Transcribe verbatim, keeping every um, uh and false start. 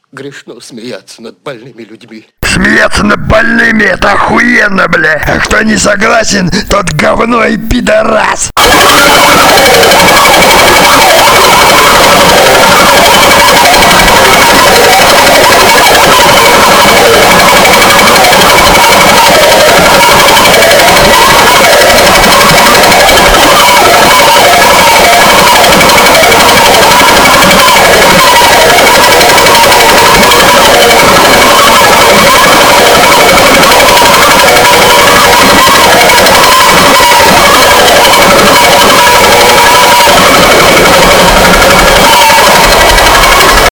Грешно смеяться над больными людьми. Смеяться над больными — это охуенно, бля. А кто не согласен, тот говно и пидорас.